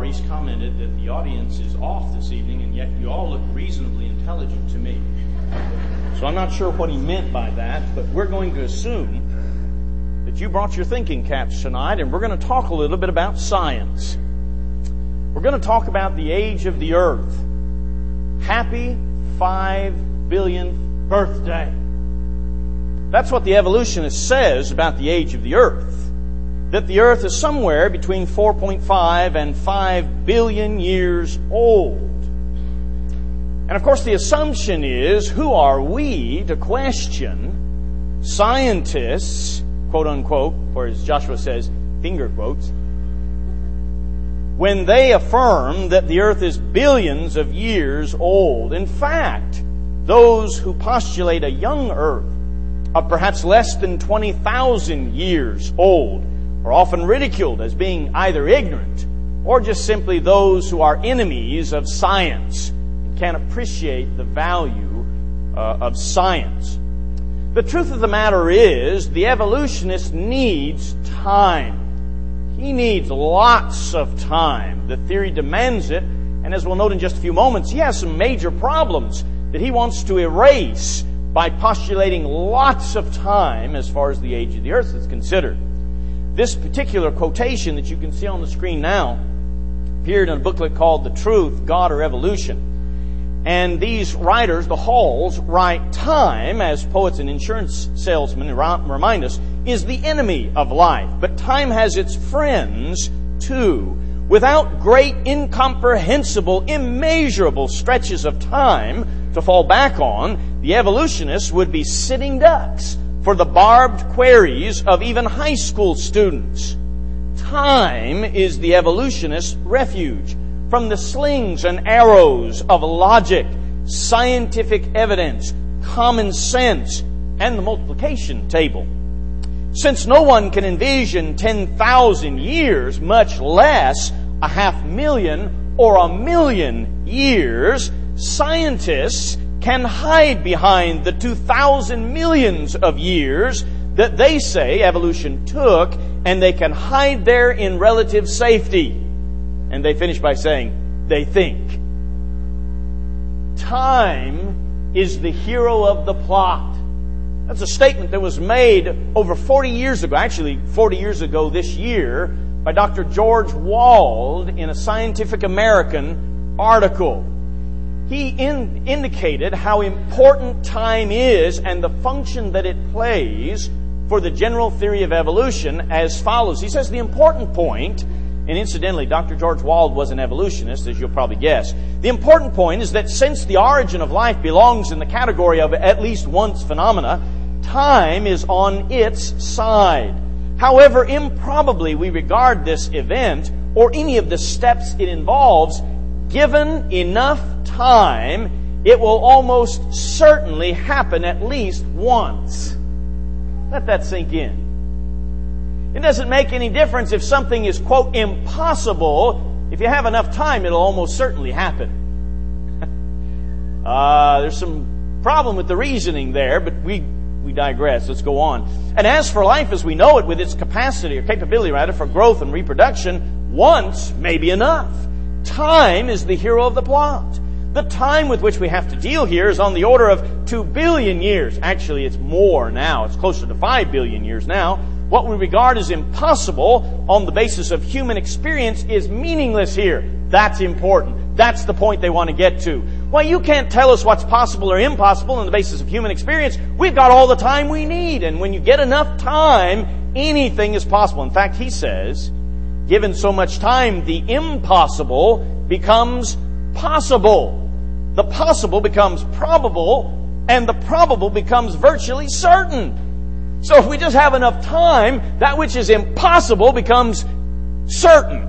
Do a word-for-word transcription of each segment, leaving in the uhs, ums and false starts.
Maurice commented that the audience is off this evening, and yet you all look reasonably intelligent to me. So I'm not sure what he meant by that, but we're going to assume that you brought your thinking caps tonight, and we're going to talk a little bit about science. We're going to talk about the age of the earth. Happy five billionth birthday. That's what the evolutionist says about the age of the earth. That the earth is somewhere between four point five and five billion years old. And of course the assumption is, who are we to question scientists, quote unquote, or as Joshua says, finger quotes, when they affirm that the earth is billions of years old. In fact, those who postulate a young earth of perhaps less than twenty thousand years old are often ridiculed as being either ignorant or just simply those who are enemies of science and can't appreciate the value uh, of science. The truth of the matter is, the evolutionist needs time. He needs lots of time. The theory demands it, and as we'll note in just a few moments, he has some major problems that he wants to erase by postulating lots of time as far as the age of the earth is considered. This particular quotation that you can see on the screen now appeared in a booklet called The Truth, God or Evolution. And these writers, the Halls, write time, as poets and insurance salesmen remind us, is the enemy of life. But time has its friends too. Without great, incomprehensible, immeasurable stretches of time to fall back on, the evolutionists would be sitting ducks for the barbed queries of even high school students. Time is the evolutionist's refuge from the slings and arrows of logic, scientific evidence, common sense, and the multiplication table. Since no one can envision ten thousand years, much less a half million or a million years, scientists can hide behind the two thousand millions of years that they say evolution took, and they can hide there in relative safety. And they finish by saying, they think. Time is the hero of the plot. That's a statement that was made over forty years ago, actually forty years ago this year, by Doctor George Wald in a Scientific American article. He in, indicated how important time is and the function that it plays for the general theory of evolution as follows. He says the important point, and incidentally, Doctor George Wald was an evolutionist, as you'll probably guess. The important point is that since the origin of life belongs in the category of at least once phenomena, time is on its side. However improbably we regard this event or any of the steps it involves, given enough time, it will almost certainly happen at least once. Let that sink in. It doesn't make any difference if something is, quote, impossible. If you have enough time, it'll almost certainly happen. uh, there's some problem with the reasoning there, but we, we digress. Let's go on. And as for life as we know it, with its capacity, or capability rather, for growth and reproduction, once may be enough. Time is the hero of the plot. The time with which we have to deal here is on the order of two billion years. Actually, it's more now. It's closer to five billion years now. What we regard as impossible on the basis of human experience is meaningless here. That's important. That's the point they want to get to. Why, you can't tell us what's possible or impossible on the basis of human experience. We've got all the time we need. And when you get enough time, anything is possible. In fact, he says, given so much time, the impossible becomes possible. The possible becomes probable, and the probable becomes virtually certain. So if we just have enough time, that which is impossible becomes certain.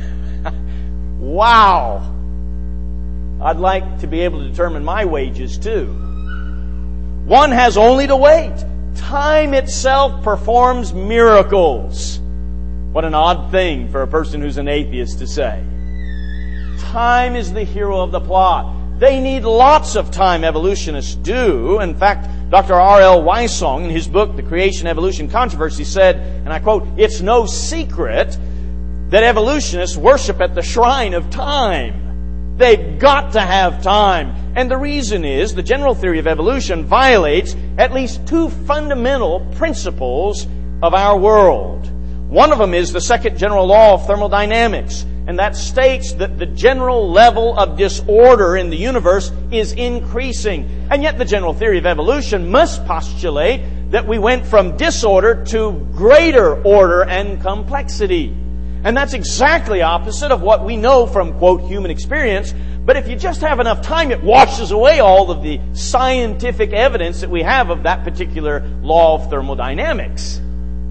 Wow. I'd like to be able to determine my wages too. One has only to wait. Time itself performs miracles. What an odd thing for a person who's an atheist to say. Time is the hero of the plot. They need lots of time, evolutionists do. In fact, Doctor R L Weissong, in his book, The Creation-Evolution Controversy, said, and I quote, "It's no secret that evolutionists worship at the shrine of time. They've got to have time. And the reason is the general theory of evolution violates at least two fundamental principles of our world. One of them is the second general law of thermodynamics, and that states that the general level of disorder in the universe is increasing. And yet the general theory of evolution must postulate that we went from disorder to greater order and complexity. And that's exactly opposite of what we know from, quote, human experience. But if you just have enough time, it washes away all of the scientific evidence that we have of that particular law of thermodynamics.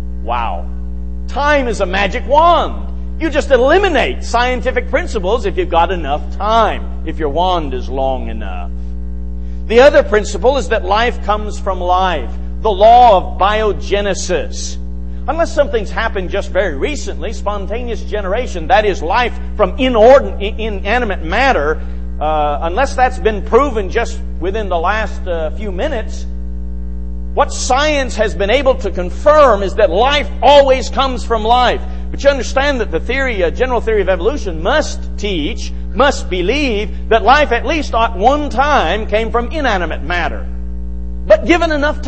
Wow. Time is a magic wand. You just eliminate scientific principles if you've got enough time, if your wand is long enough. The other principle is that life comes from life. The law of biogenesis. Unless something's happened just very recently, spontaneous generation, that is life from inordin- inanimate matter, uh, unless that's been proven just within the last uh, few minutes, what science has been able to confirm is that life always comes from life. But you understand that the theory, uh, general theory of evolution must teach, must believe that life at least at one time came from inanimate matter. But given enough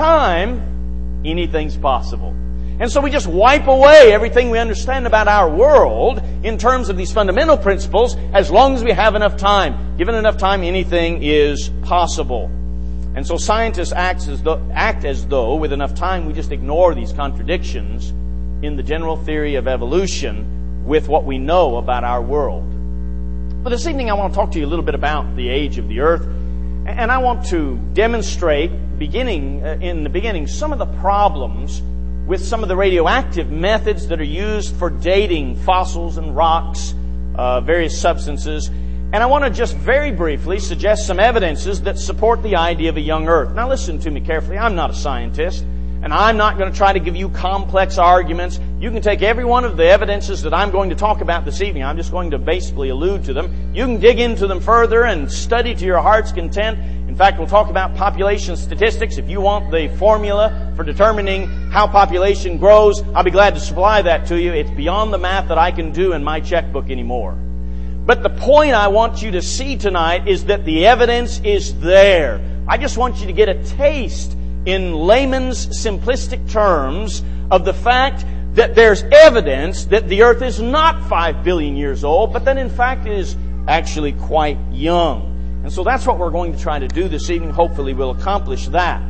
time, anything's possible. And so we just wipe away everything we understand about our world in terms of these fundamental principles as long as we have enough time. Given enough time, anything is possible. And so scientists act as though, act as though with enough time we just ignore these contradictions in the general theory of evolution with what we know about our world. But this evening I want to talk to you a little bit about the age of the earth. And I want to demonstrate, beginning uh, in the beginning, some of the problems with some of the radioactive methods that are used for dating fossils and rocks, uh, various substances. And I want to just very briefly suggest some evidences that support the idea of a young earth. Now listen to me carefully. I'm not a scientist, and I'm not going to try to give you complex arguments. You can take every one of the evidences that I'm going to talk about this evening. I'm just going to basically allude to them. You can dig into them further and study to your heart's content. In fact, we'll talk about population statistics. If you want the formula for determining how population grows, I'll be glad to supply that to you. It's beyond the math that I can do in my checkbook anymore. But the point I want you to see tonight is that the evidence is there. I just want you to get a taste in layman's simplistic terms of the fact that there's evidence that the earth is not five billion years old, but that in fact it is actually quite young. And so that's what we're going to try to do this evening. Hopefully we'll accomplish that.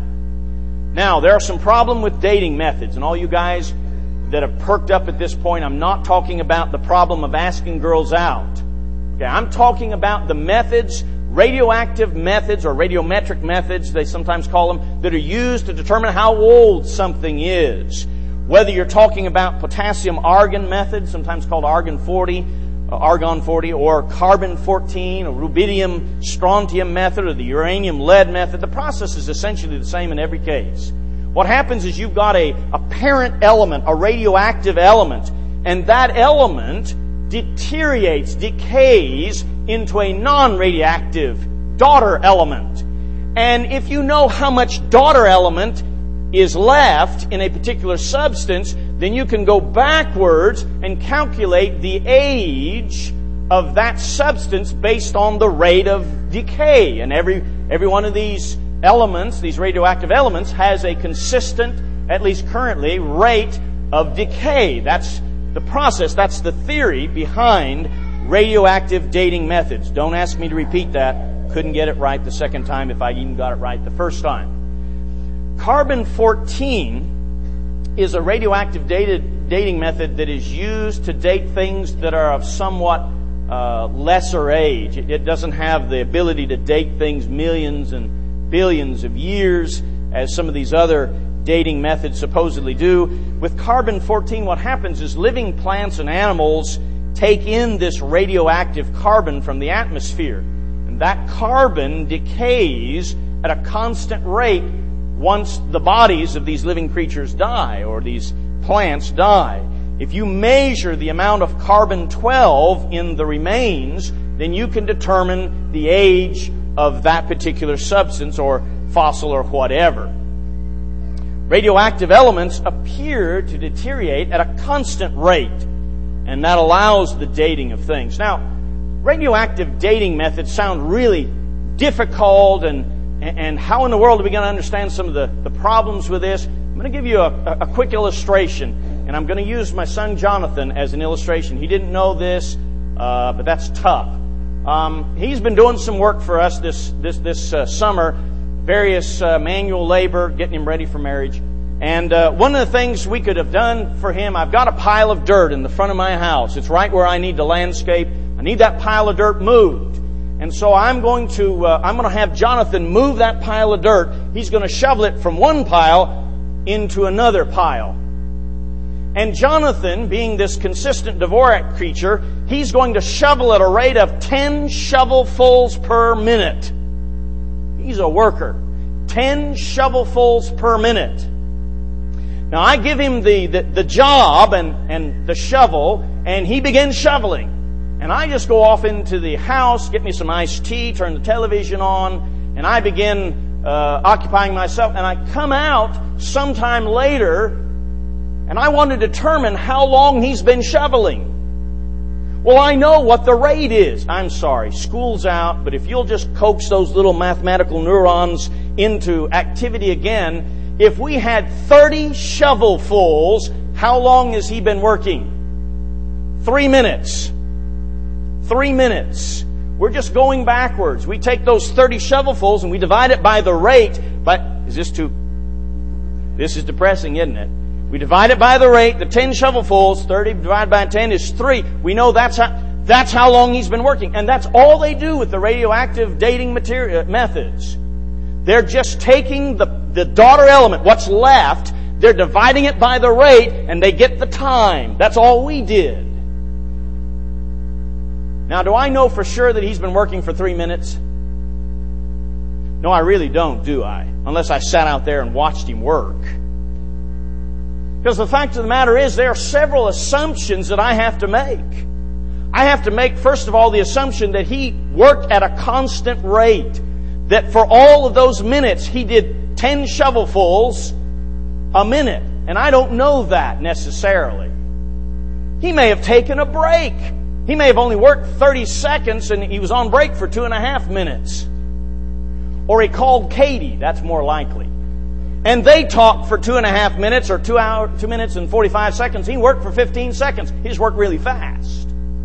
Now, there are some problems with dating methods. And all you guys that have perked up at this point, I'm not talking about the problem of asking girls out. Okay, I'm talking about the methods, radioactive methods or radiometric methods, they sometimes call them, that are used to determine how old something is. Whether you're talking about potassium-argon method, sometimes called argon forty, argon forty, or carbon fourteen, or rubidium strontium method, or the uranium lead method, the process is essentially the same in every case. What happens is you've got a, a parent element, a radioactive element, and that element deteriorates, decays into a non-radioactive daughter element. And if you know how much daughter element is left in a particular substance, then you can go backwards and calculate the age of that substance based on the rate of decay. And every every one of these elements, these radioactive elements, has a consistent, at least currently, rate of decay. That's the process, that's the theory behind radioactive dating methods. Don't ask me to repeat that. Couldn't get it right the second time if I even got it right the first time. Carbon fourteen is a radioactive dated, dating method that is used to date things that are of somewhat uh, lesser age. It, it doesn't have the ability to date things millions and billions of years as some of these other dating methods supposedly do. With carbon fourteen, what happens is living plants and animals take in this radioactive carbon from the atmosphere. And that carbon decays at a constant rate once the bodies of these living creatures die, or these plants die. If you measure the amount of carbon twelve in the remains, then you can determine the age of that particular substance or fossil or whatever. Radioactive elements appear to deteriorate at a constant rate. And that allows the dating of things. Now, radioactive dating methods sound really difficult, and, and how in the world are we going to understand some of the, the problems with this? I'm going to give you a, a quick illustration, and I'm going to use my son Jonathan as an illustration. He didn't know this, uh, but that's tough. Um, he's been doing some work for us this this this uh, summer, various uh, manual labor, getting him ready for marriage. And uh, one of the things we could have done for him, I've got a pile of dirt in the front of my house. It's right where I need to landscape. I need that pile of dirt moved. And so I'm going to uh, I'm going to have Jonathan move that pile of dirt. He's going to shovel it from one pile into another pile. And Jonathan, being this consistent Dvorak creature, he's going to shovel at a rate of ten shovelfuls per minute. He's a worker. ten shovelfuls per minute. Now I give him the, the, the job and, and the shovel, and he begins shoveling. And I just go off into the house, get me some iced tea, turn the television on, and I begin uh, occupying myself. And I come out sometime later, and I want to determine how long he's been shoveling. Well, I know what the rate is. I'm sorry, school's out, but if you'll just coax those little mathematical neurons into activity again, if we had thirty shovelfuls, how long has he been working? Three minutes. Three minutes. We're just going backwards. We take those thirty shovelfuls and we divide it by the rate. But is this too... This is depressing, isn't it? We divide it by the rate, the ten shovelfuls, thirty divided by ten is three. We know that's how, that's how long he's been working. And that's all they do with the radioactive dating material, methods. They're just taking the, the daughter element, what's left, they're dividing it by the rate, and they get the time. That's all we did. Now, do I know for sure that he's been working for three minutes? No, I really don't, do I? Unless I sat out there and watched him work. Because the fact of the matter is, there are several assumptions that I have to make. I have to make, first of all, the assumption that he worked at a constant rate. That for all of those minutes, he did ten shovelfuls a minute. And I don't know that necessarily. He may have taken a break. He may have only worked thirty seconds and he was on break for two and a half minutes. Or he called Katie, that's more likely. And they talked for two and a half minutes or two hour, two minutes and forty-five seconds. He worked for fifteen seconds. He just worked really fast.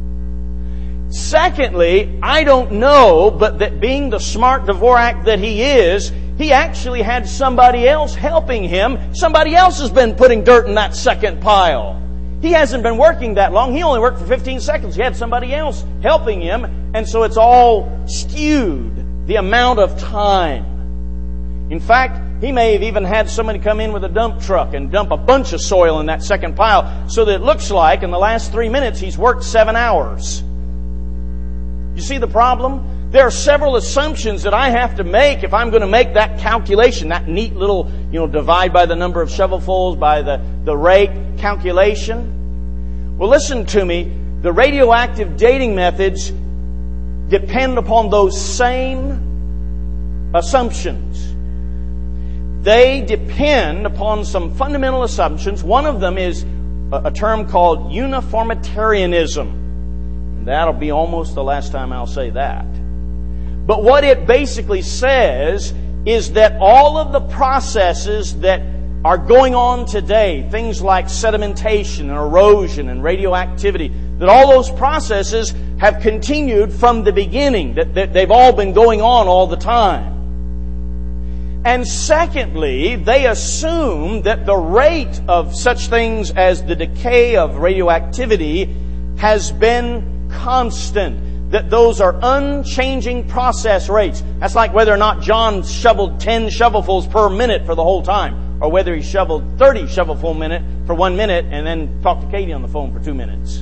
Secondly, I don't know, but that being the smart Dvorak that he is, he actually had somebody else helping him. Somebody else has been putting dirt in that second pile. He hasn't been working that long. He only worked for fifteen seconds. He had somebody else helping him, and so it's all skewed, the amount of time. In fact, he may have even had somebody come in with a dump truck and dump a bunch of soil in that second pile so that it looks like in the last three minutes he's worked seven hours. You see the problem? There are several assumptions that I have to make if I'm going to make that calculation, that neat little, you know, divide by the number of shovelfuls by the, the rate calculation. Well, listen to me. The radioactive dating methods depend upon those same assumptions. They depend upon some fundamental assumptions. One of them is a term called uniformitarianism. And that'll be almost the last time I'll say that. But what it basically says is that all of the processes that are going on today, things like sedimentation and erosion and radioactivity, that all those processes have continued from the beginning, that, that they've all been going on all the time. And secondly, they assume that the rate of such things as the decay of radioactivity has been constant. That those are unchanging process rates. That's like whether or not John shoveled ten shovelfuls per minute for the whole time, or whether he shoveled thirty shovelful minute for one minute and then talked to Katie on the phone for two minutes.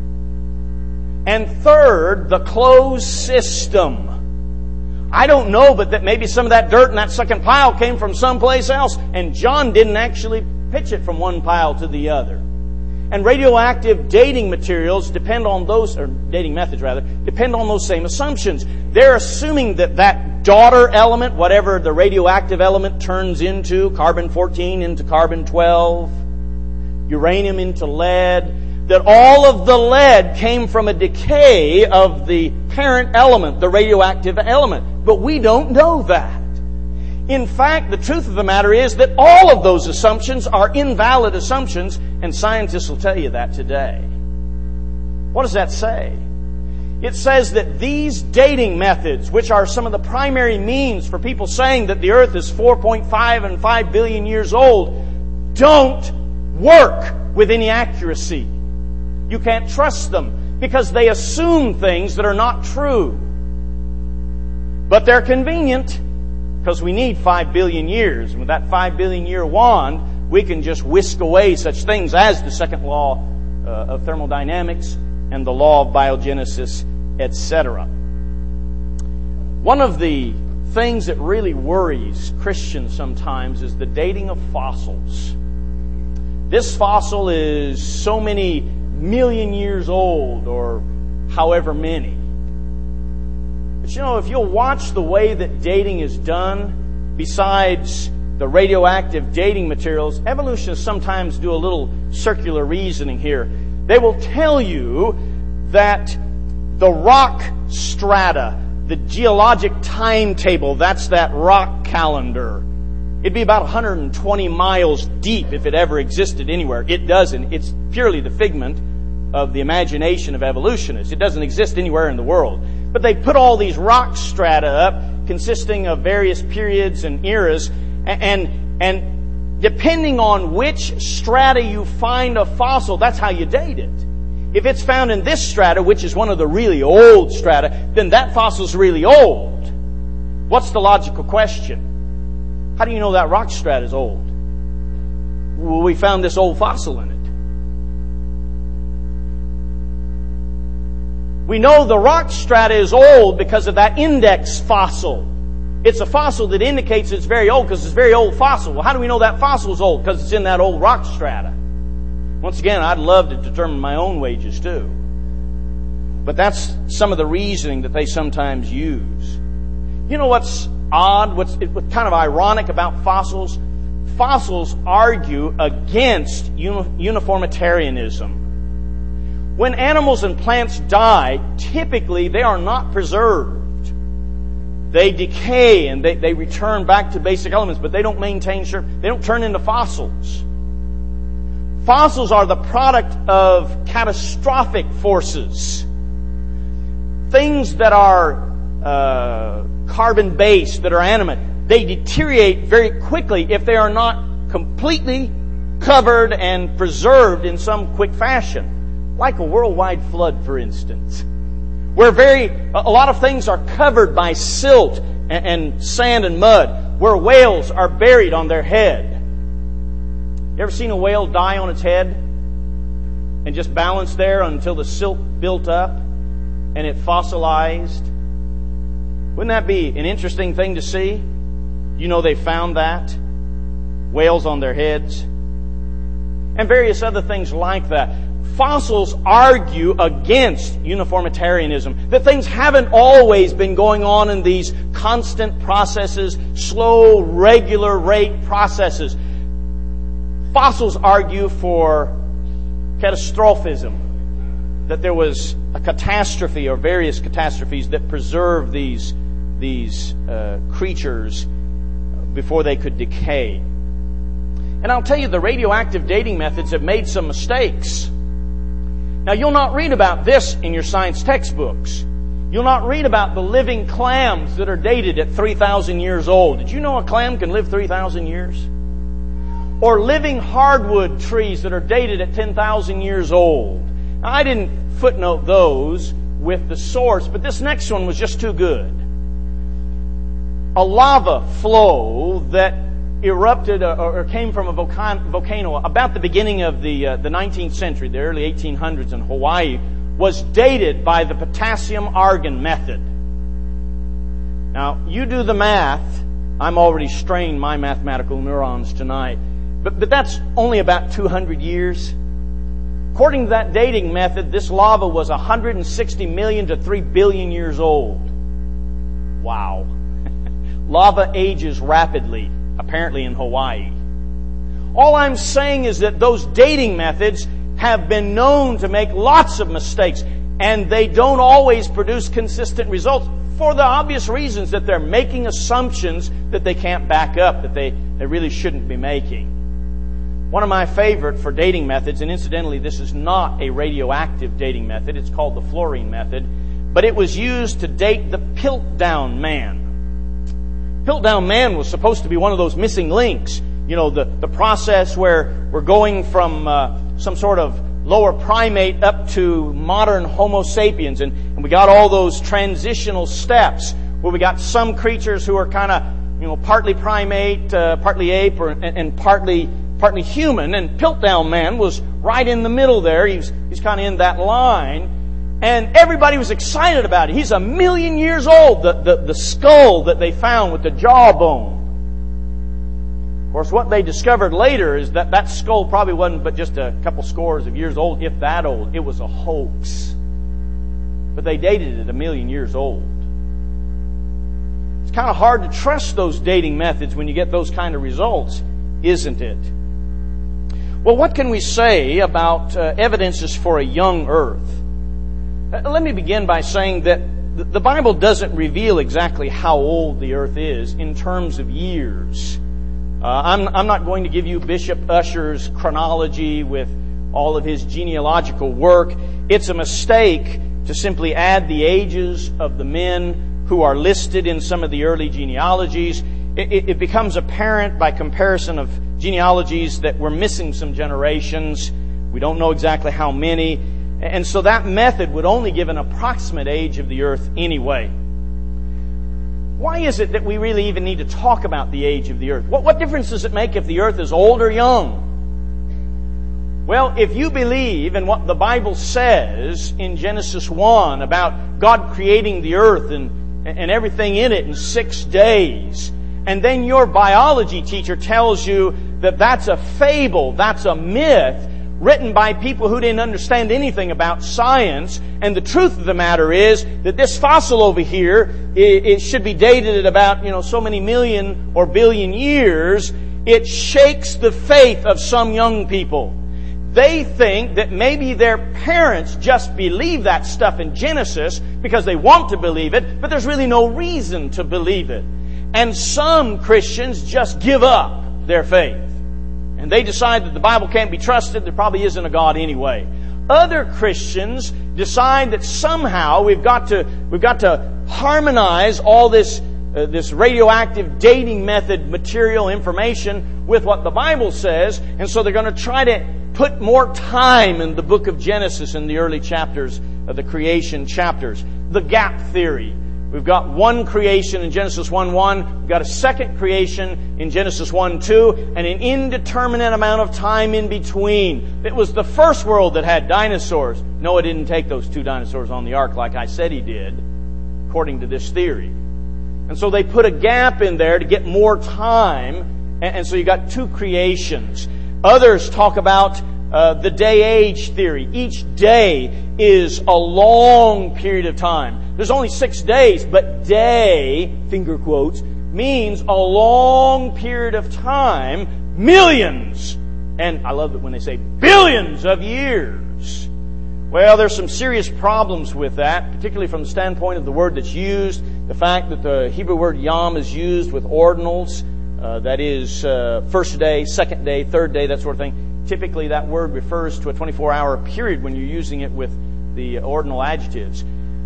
And third, the closed system. I don't know, but that maybe some of that dirt in that second pile came from someplace else, and John didn't actually pitch it from one pile to the other. And radioactive dating materials depend on those, or dating methods rather, depend on those same assumptions. They're assuming that that daughter element, whatever the radioactive element turns into, carbon fourteen into carbon twelve, uranium into lead, that all of the lead came from a decay of the parent element, the radioactive element. But we don't know that. In fact, the truth of the matter is that all of those assumptions are invalid assumptions, and scientists will tell you that today. What does that say? It says that these dating methods, which are some of the primary means for people saying that the earth is four point five and five billion years old, don't work with any accuracy. You can't trust them because they assume things that are not true. But they're convenient because we need five billion years. And with that five billion year wand, we can just whisk away such things as the second law uh, of thermodynamics and the law of biogenesis, et cetera. One of the things that really worries Christians sometimes is the dating of fossils. This fossil is so many million years old, or however many. But you know, if you'll watch the way that dating is done, besides the radioactive dating materials, evolutionists sometimes do a little circular reasoning here. They will tell you that the rock strata, the geologic timetable, that's that rock calendar. It'd be about one hundred twenty miles deep if it ever existed anywhere. It doesn't. It's purely the figment of the imagination of evolutionists. It doesn't exist anywhere in the world. But they put all these rock strata up, consisting of various periods and eras, and, and depending on which strata you find a fossil, that's how you date it. If it's found in this strata, which is one of the really old strata, then that fossil's really old. What's the logical question? How do you know that rock strata is old? Well, we found this old fossil in it. We know the rock strata is old because of that index fossil. It's a fossil that indicates it's very old because it's a very old fossil. Well, how do we know that fossil is old? Because it's in that old rock strata. Once again, I'd love to determine my own wages too. But that's some of the reasoning that they sometimes use. You know what's odd, what's, what's kind of ironic about fossils? Fossils argue against uniformitarianism. When animals and plants die, typically they are not preserved. They decay and they, they return back to basic elements, but they don't maintain, they don't turn into fossils. Fossils are the product of catastrophic forces. Things that are uh, carbon-based, that are animate, they deteriorate very quickly if they are not completely covered and preserved in some quick fashion. Like a worldwide flood, for instance, where very a lot of things are covered by silt and, and sand and mud, where whales are buried on their head. You ever seen a whale die on its head and just balance there until the silt built up and it fossilized? Wouldn't that be an interesting thing to see? You know, they found that. Whales on their heads. And various other things like that. Fossils argue against uniformitarianism. That things haven't always been going on in these constant processes, slow, regular rate processes. Fossils argue for catastrophism, that there was a catastrophe or various catastrophes that preserved these, these uh, creatures before they could decay. And I'll tell you, the radioactive dating methods have made some mistakes. Now, you'll not read about this in your science textbooks. You'll not read about the living clams that are dated at three thousand years old. Did you know a clam can live three thousand years? Or living hardwood trees that are dated at ten thousand years old. Now, I didn't footnote those with the source, but this next one was just too good. A lava flow that erupted or came from a volcano about the beginning of the uh, the nineteenth century, the early eighteen hundreds in Hawaii, was dated by the potassium-argon method. Now, you do the math. I'm already strained my mathematical neurons tonight. But, but that's only about two hundred years. According to that dating method, this lava was one hundred sixty million to three billion years old. Wow. Lava ages rapidly, apparently in Hawaii. All I'm saying is that those dating methods have been known to make lots of mistakes, and they don't always produce consistent results for the obvious reasons that they're making assumptions that they can't back up, that they, they really shouldn't be making. One of my favorite for dating methods, and incidentally this is not a radioactive dating method, it's called the fluorine method, but it was used to date the Piltdown Man. Piltdown Man was supposed to be one of those missing links. You know, the, the process where we're going from uh, some sort of lower primate up to modern Homo sapiens. And, and we got all those transitional steps where we got some creatures who are kind of, you know, partly primate, uh, partly ape, or, and, and partly partly human. And Piltdown Man was right in the middle there. He's, he's kind of in that line. And everybody was excited about it. He's a million years old, the, the, the skull that they found with the jawbone. Of course, what they discovered later is that that skull probably wasn't but just a couple scores of years old, if that old. It was a hoax. But they dated it a million years old. It's kind of hard to trust those dating methods when you get those kind of results, isn't it? Well, what can we say about uh, evidences for a young earth? Uh, let me begin by saying that the Bible doesn't reveal exactly how old the earth is in terms of years. Uh, I'm, I'm not going to give you Bishop Ussher's chronology with all of his genealogical work. It's a mistake to simply add the ages of the men who are listed in some of the early genealogies. It, it, it becomes apparent by comparison of genealogies that we're missing some generations. We don't know exactly how many. And so that method would only give an approximate age of the earth anyway. Why is it that we really even need to talk about the age of the earth? What, what difference does it make if the earth is old or young? Well, if you believe in what the Bible says in Genesis one about God creating the earth and, and everything in it in six days, and then your biology teacher tells you that that's a fable, that's a myth, written by people who didn't understand anything about science, and the truth of the matter is that this fossil over here, it, it should be dated at about, you know, so many million or billion years. It shakes the faith of some young people. They think that maybe their parents just believe that stuff in Genesis because they want to believe it, but there's really no reason to believe it. And some Christians just give up their faith. And they decide that the Bible can't be trusted, there probably isn't a God anyway. Other Christians decide that somehow we've got to we've got to harmonize all this uh, this radioactive dating method material information with what the Bible says, and so they're going to try to put more time in the book of Genesis in the early chapters of the creation chapters. The gap theory. We've got one creation in Genesis one one, we've got a second creation in Genesis one two, and an indeterminate amount of time in between. It was the first world that had dinosaurs. Noah didn't take those two dinosaurs on the ark like I said he did, according to this theory. And so they put a gap in there to get more time, and so you got two creations. Others talk about uh, the day-age theory. Each day is a long period of time. There's only six days, but day, finger quotes, means a long period of time, millions, and I love it when they say billions of years. Well, there's some serious problems with that, particularly from the standpoint of the word that's used, the fact that the Hebrew word yom is used with ordinals, uh, that is uh, first day, second day, third day, that sort of thing. Typically that word refers to a twenty-four hour period when you're using it with the ordinal adjectives.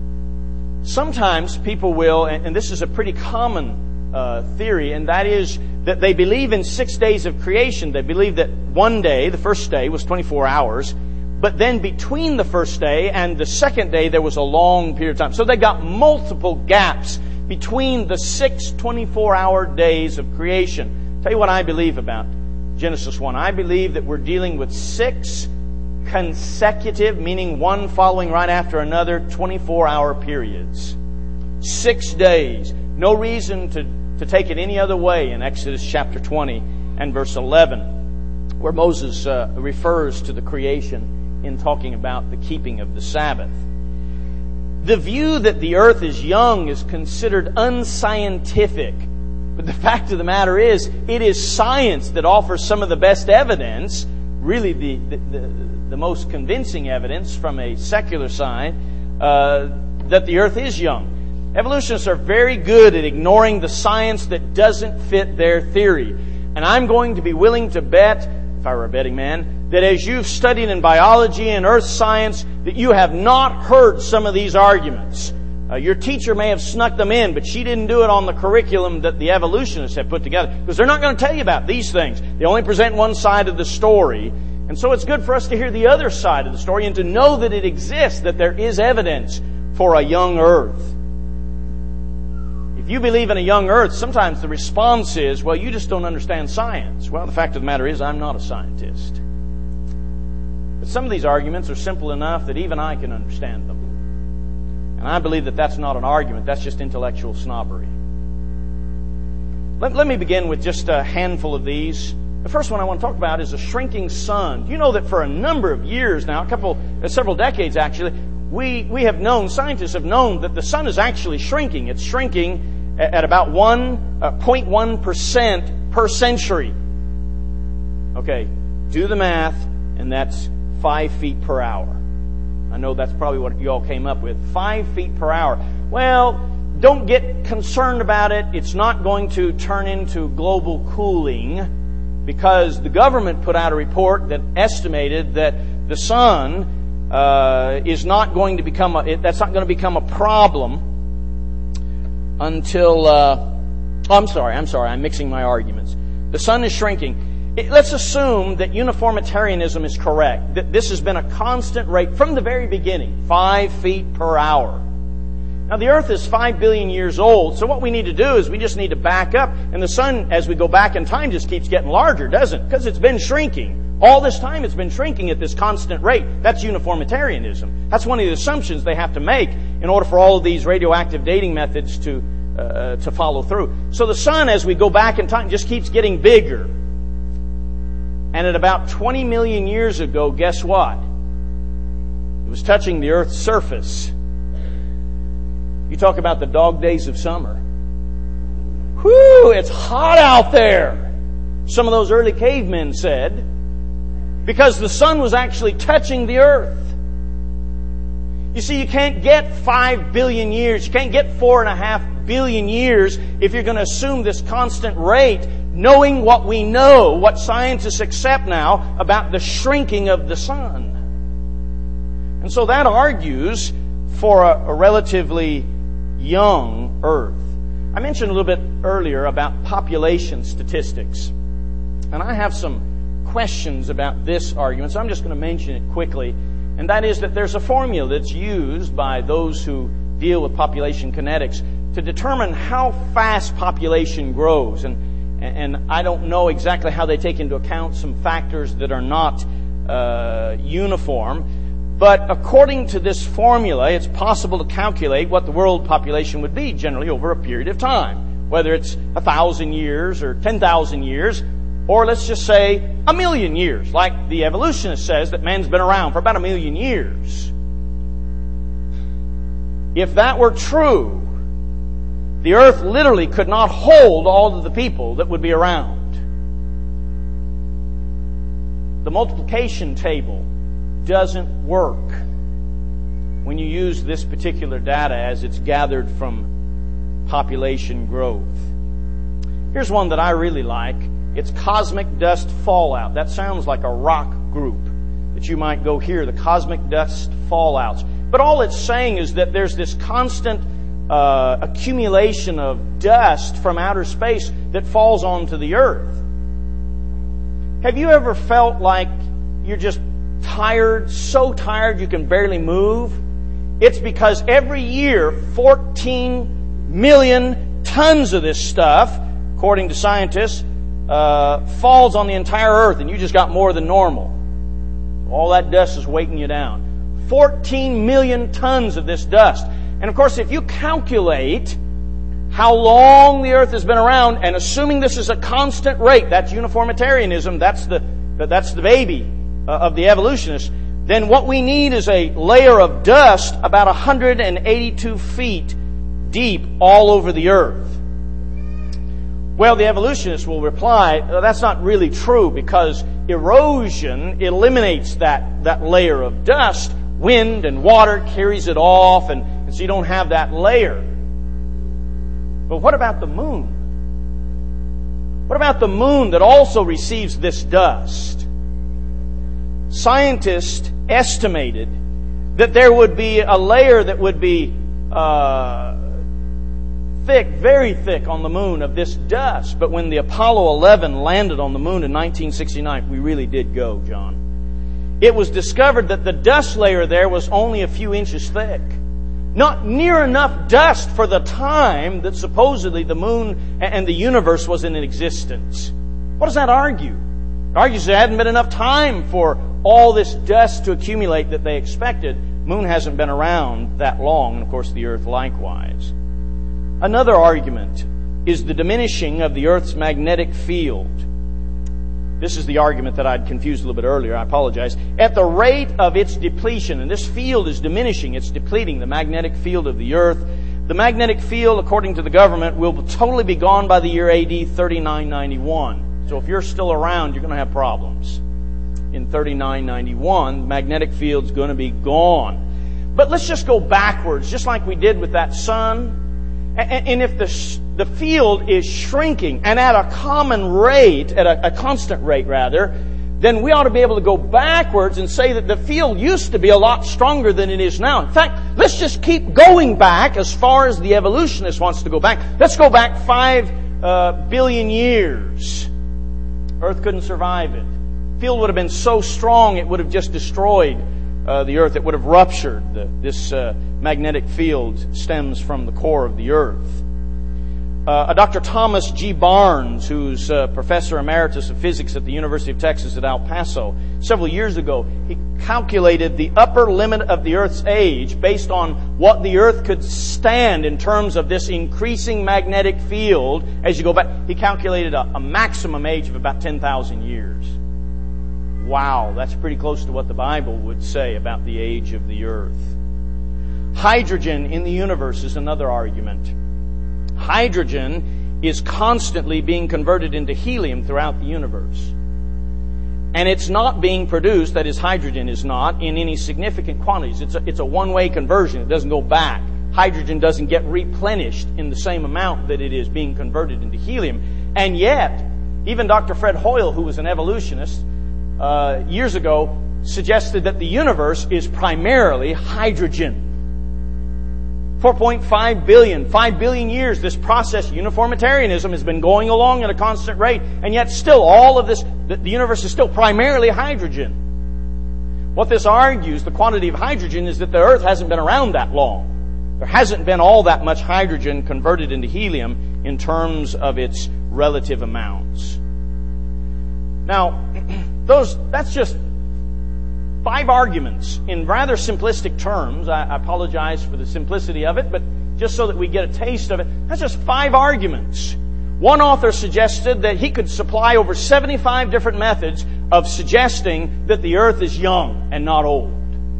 Sometimes people will, and this is a pretty common uh, theory, and that is that they believe in six days of creation. They believe that one day, the first day, was twenty-four hours, but then between the first day and the second day, there was a long period of time. So they got multiple gaps between the six twenty-four hour days of creation. Tell you what I believe about Genesis one. I believe that we're dealing with six consecutive, meaning one following right after another, twenty-four hour periods. Six days. No reason to, to take it any other way in Exodus chapter twenty and verse eleven, where Moses uh, refers to the creation in talking about the keeping of the Sabbath. The view that the earth is young is considered unscientific. But the fact of the matter is, it is science that offers some of the best evidence really the, the, the, the most convincing evidence from a secular side uh, that the earth is young. Evolutionists are very good at ignoring the science that doesn't fit their theory. And I'm going to be willing to bet, if I were a betting man, that as you've studied in biology and earth science, that you have not heard some of these arguments. Uh, your teacher may have snuck them in, but she didn't do it on the curriculum that the evolutionists have put together. Because they're not going to tell you about these things. They only present one side of the story. And so it's good for us to hear the other side of the story and to know that it exists, that there is evidence for a young earth. If you believe in a young earth, sometimes the response is, well, you just don't understand science. Well, the fact of the matter is, I'm not a scientist. But some of these arguments are simple enough that even I can understand them. And I believe that that's not an argument, that's just intellectual snobbery. Let, let me begin with just a handful of these. The first one I want to talk about is a shrinking sun. You know that for a number of years now, a couple, uh, several decades actually, we, we have known, scientists have known that the sun is actually shrinking. It's shrinking at, at about one point one percent per century. Okay, do the math, and that's five feet per hour. I know that's probably what you all came up with. Five feet per hour. Well, don't get concerned about it. It's not going to turn into global cooling because the government put out a report that estimated that the sun uh, is not going to become a, it, that's not going to become a problem until. Uh, oh, I'm sorry. I'm sorry. I'm mixing my arguments. The sun is shrinking. Let's assume that uniformitarianism is correct, that this has been a constant rate from the very beginning, five feet per hour. Now, the earth is five billion years old, so what we need to do is we just need to back up, and the sun, as we go back in time, just keeps getting larger, doesn't it? Because it's been shrinking. All this time it's been shrinking at this constant rate. That's uniformitarianism. That's one of the assumptions they have to make in order for all of these radioactive dating methods to, uh, to follow through. So the sun, as we go back in time, just keeps getting bigger. And at about twenty million years ago, guess what? It was touching the Earth's surface. You talk about the dog days of summer. Whew, it's hot out there. Some of those early cavemen said, because the sun was actually touching the Earth. You see, you can't get five billion years, you can't get four and a half billion years if you're going to assume this constant rate, knowing what we know, what scientists accept now about the shrinking of the sun. And so that argues for a, a relatively young Earth. I mentioned a little bit earlier about population statistics. And I have some questions about this argument, so I'm just going to mention it quickly. And that is that there's a formula that's used by those who deal with population kinetics to determine how fast population grows. And And I don't know exactly how they take into account some factors that are not uh, uniform. But according to this formula, it's possible to calculate what the world population would be generally over a period of time. Whether it's a thousand years or ten thousand years, or let's just say a million years, like the evolutionist says that man's been around for about a million years. If that were true, the earth literally could not hold all of the people that would be around. The multiplication table doesn't work when you use this particular data as it's gathered from population growth. Here's one that I really like. It's cosmic dust fallout. That sounds like a rock group that you might go hear, the cosmic dust fallouts. But all it's saying is that there's this constant Uh, accumulation of dust from outer space that falls onto the earth. Have you ever felt like you're just tired, so tired you can barely move? It's because every year fourteen million tons of this stuff, according to scientists, uh, falls on the entire earth, and you just got more than normal. All that dust is weighting you down. fourteen million tons of this dust. And of course, if you calculate how long the earth has been around, and assuming this is a constant rate, that's uniformitarianism, that's the, that's the baby of the evolutionists, then what we need is a layer of dust about one hundred eighty-two feet deep all over the earth. Well, the evolutionists will reply, that's not really true because erosion eliminates that, that layer of dust. Wind and water carries it off, and, and so you don't have that layer. But what about the moon? What about the moon that also receives this dust? Scientists estimated that there would be a layer that would be uh, thick, very thick on the moon of this dust. But when the Apollo eleven landed on the moon in nineteen sixty-nine, we really did go, John. It was discovered that the dust layer there was only a few inches thick. Not near enough dust for the time that supposedly the moon and the universe was in existence. What does that argue? It argues there hadn't been enough time for all this dust to accumulate that they expected. Moon hasn't been around that long, and of course the Earth likewise. Another argument is the diminishing of the Earth's magnetic field. This is the argument that I'd confused a little bit earlier. I apologize. At the rate of its depletion, and this field is diminishing, it's depleting the magnetic field of the Earth. The magnetic field, according to the government, will totally be gone by the year A D thirty-nine ninety-one. So if you're still around, you're going to have problems. In thirty-nine ninety-one, the magnetic field's going to be gone. But let's just go backwards, just like we did with that sun. And if the the field is shrinking and at a common rate, at a, a constant rate rather, then we ought to be able to go backwards and say that the field used to be a lot stronger than it is now. In fact, let's just keep going back as far as the evolutionist wants to go back. Let's go back five uh, billion years. Earth couldn't survive it. The field would have been so strong it would have just destroyed uh, the Earth. It would have ruptured. The, this uh, magnetic field stems from the core of the Earth. Uh, a Doctor Thomas G. Barnes, who's uh, Professor Emeritus of Physics at the University of Texas at El Paso, several years ago, he calculated the upper limit of the Earth's age based on what the Earth could stand in terms of this increasing magnetic field. As you go back, he calculated a, a maximum age of about ten thousand years. Wow, that's pretty close to what the Bible would say about the age of the Earth. Hydrogen in the universe is another argument. Hydrogen is constantly being converted into helium throughout the universe. And it's not being produced, that is, hydrogen is not, in any significant quantities. It's a, it's a one-way conversion. It doesn't go back. Hydrogen doesn't get replenished in the same amount that it is being converted into helium. And yet, even Doctor Fred Hoyle, who was an evolutionist, uh, years ago, suggested that the universe is primarily hydrogen. four point five billion, five billion years, this process, uniformitarianism, has been going along at a constant rate, and yet still all of this, the, the universe is still primarily hydrogen. What this argues, the quantity of hydrogen, is that the Earth hasn't been around that long. There hasn't been all that much hydrogen converted into helium in terms of its relative amounts. Now, those, that's just five arguments in rather simplistic terms. I, I apologize for the simplicity of it, but just so that we get a taste of it, that's just five arguments. One author suggested that he could supply over seventy-five different methods of suggesting that the Earth is young and not old.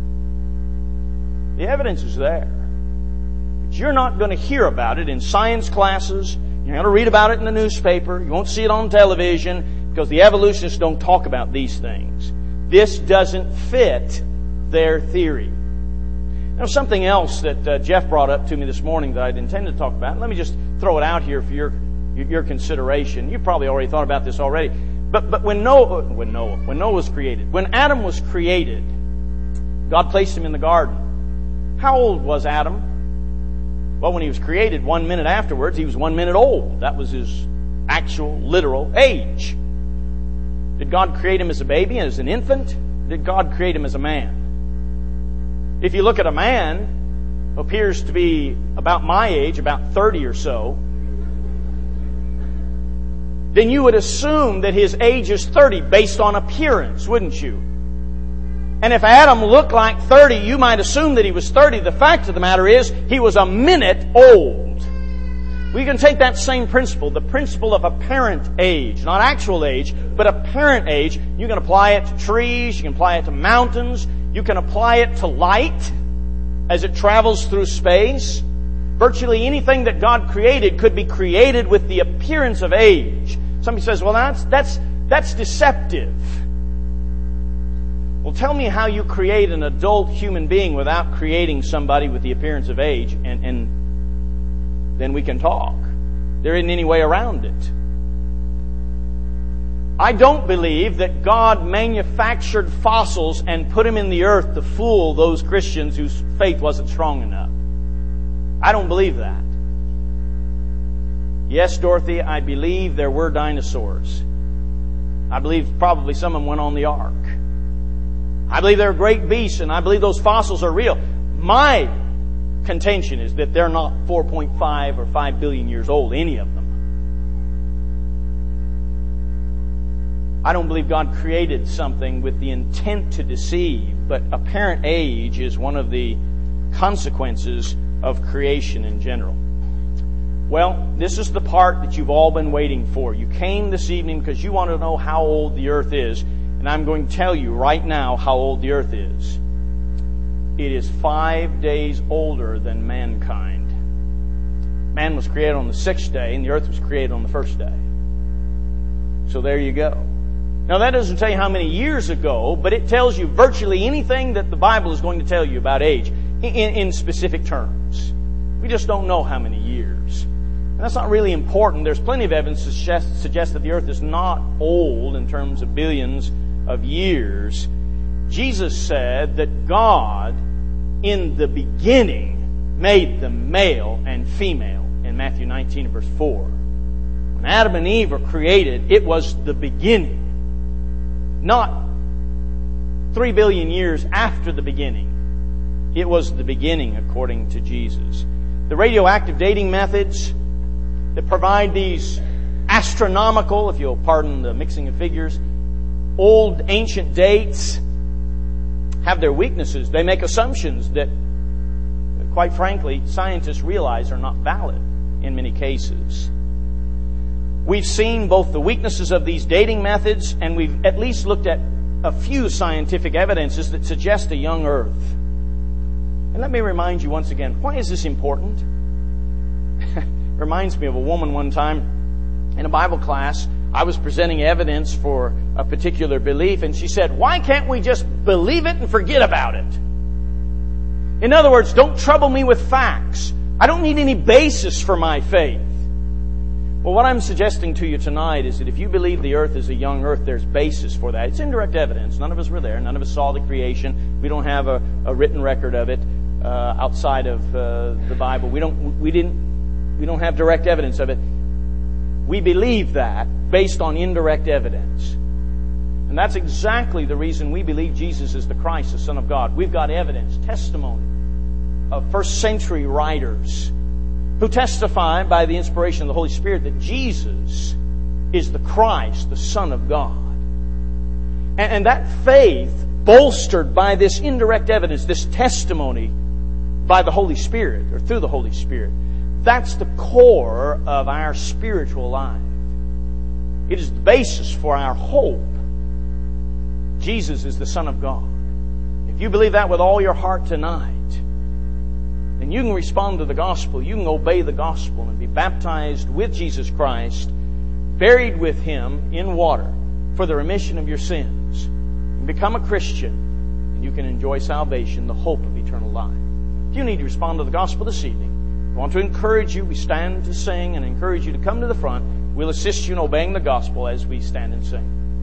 The evidence is there. But you're not going to hear about it in science classes. You're going to read about it in the newspaper. You won't see it on television because the evolutionists don't talk about these things. This doesn't fit their theory. Now, something else that uh, Jeff brought up to me this morning that I'd intended to talk about. Let me just throw it out here for your your consideration. You've probably already thought about this already. But but when Noah when Noah when Noah was created, when Adam was created, God placed him in the garden. How old was Adam? Well, when he was created, one minute afterwards, he was one minute old. That was his actual, literal age. Did God create him as a baby, as an infant? Or did God create him as a man? If you look at a man who appears to be about my age, about thirty or so, then you would assume that his age is thirty based on appearance, wouldn't you? And if Adam looked like thirty, you might assume that he was thirty. The fact of the matter is, he was a minute old. We can take that same principle, the principle of apparent age, not actual age, but apparent age. You can apply it to trees, you can apply it to mountains, you can apply it to light as it travels through space. virtually anything that God created could be created with the appearance of age. Somebody says, well, that's, that's, that's deceptive. Well, tell me how you create an adult human being without creating somebody with the appearance of age, and, and then we can talk. There isn't any way around it. I don't believe that God manufactured fossils and put them in the earth to fool those Christians whose faith wasn't strong enough. I don't believe that. Yes, Dorothy, I believe there were dinosaurs. I believe probably some of them went on the ark. I believe they're great beasts, and I believe those fossils are real. My contention is that they're not four point five or five billion years old, any of them. I don't believe God created something with the intent to deceive, but apparent age is one of the consequences of creation in general. Well, this is the part that you've all been waiting for. You came this evening because you want to know how old the earth is, and I'm going to tell you right now how old the earth is. It is five days older than mankind. Man was created on the sixth day, and the earth was created on the first day. So there you go. Now, that doesn't tell you how many years ago, but it tells you virtually anything that the Bible is going to tell you about age in, in specific terms. We just don't know how many years. And that's not really important. There's plenty of evidence to suggest, suggest that the earth is not old in terms of billions of years. Jesus said that God, in the beginning, made them male and female in Matthew nineteen and verse four. When Adam and Eve were created, it was the beginning. Not three billion years after the beginning. It was the beginning according to Jesus. The radioactive dating methods that provide these astronomical, if you'll pardon the mixing of figures, old ancient dates have their weaknesses. They make assumptions that, quite frankly, scientists realize are not valid in many cases. We've seen both the weaknesses of these dating methods, and we've at least looked at a few scientific evidences that suggest a young earth. And let me remind you once again, why is this important? Reminds me of a woman one time in a Bible class. I was presenting evidence for a particular belief, and she said, why can't we just believe it and forget about it? In other words, don't trouble me with facts. I don't need any basis for my faith. Well, what I'm suggesting to you tonight is that if you believe the earth is a young earth, there's basis for that. It's indirect evidence. None of us were there. None of us saw the creation. We don't have a, a written record of it uh, outside of uh, the Bible. We don't. We didn't. We don't have direct evidence of it. We believe that based on indirect evidence, and that's exactly the reason we believe Jesus is the Christ, the Son of God. We've got evidence, testimony of first century writers who testify by the inspiration of the Holy Spirit that Jesus is the Christ, the Son of God. And, and that faith, bolstered by this indirect evidence, this testimony by the Holy Spirit, or through the Holy Spirit, that's the core of our spiritual life. It is the basis for our hope. Jesus is the Son of God. If you believe that with all your heart tonight, then you can respond to the gospel. You can obey the gospel and be baptized with Jesus Christ, buried with Him in water for the remission of your sins, and become a Christian, and you can enjoy salvation, the hope of eternal life. If you need to respond to the gospel this evening, I want to encourage you. We stand to sing and encourage you to come to the front. We'll assist you in obeying the gospel as we stand and sing.